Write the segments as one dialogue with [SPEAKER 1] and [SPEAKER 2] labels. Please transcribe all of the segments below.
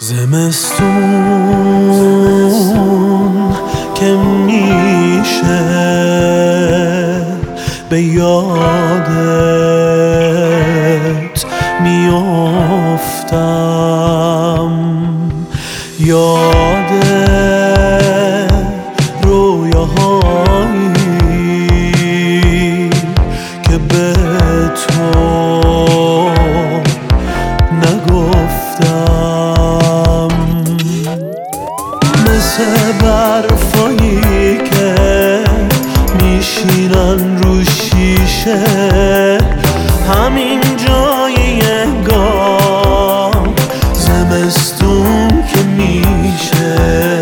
[SPEAKER 1] زمستون که میشه به یادت میافتم، یاد رویاهایی که به تو نگفتم، مثل برفایی که میشینن رو شیشه همین جای انگار. زمستون که میشه،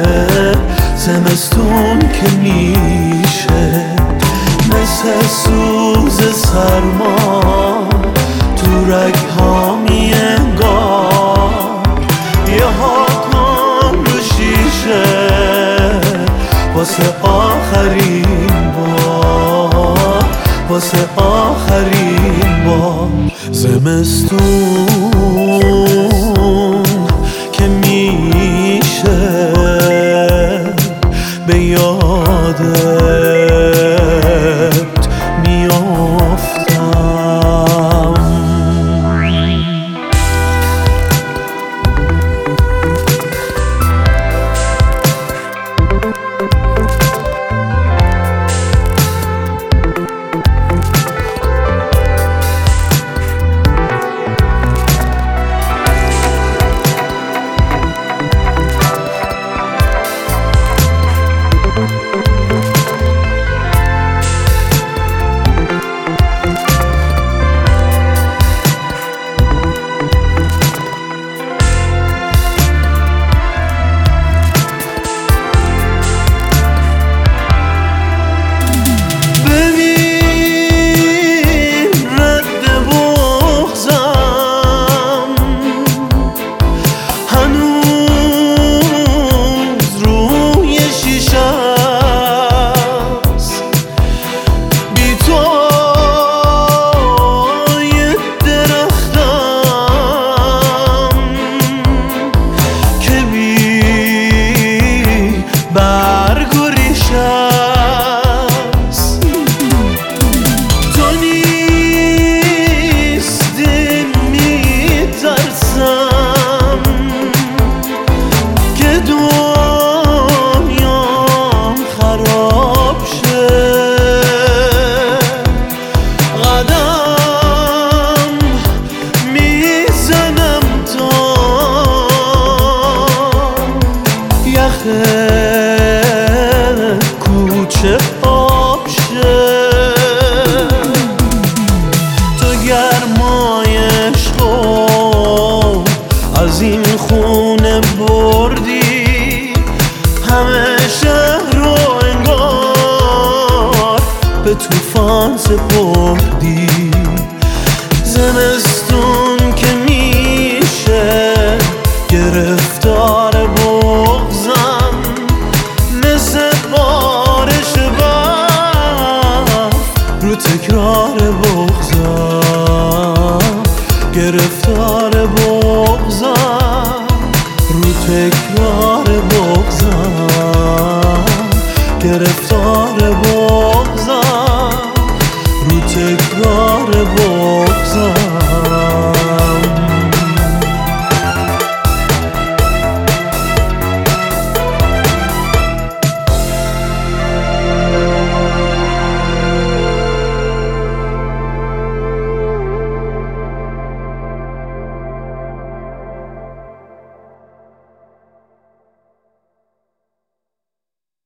[SPEAKER 1] زمستون که میشه، مثل سوز سرما تو رگ‌ها میانگار. یه ها کن رو شیشه واسه آخرین بار، واسه آخرین بار. زمستون که میشه به یادت میافتم. کوچه آب شه تو گرمای عشقو از این خونه بردی، همه شهر رو انگار به طوفان سپردی. زمستون که میشه گرفتار بغضم، مثل بارش برف رو تکرار بغضم، گرفتار بغضم رو تکرار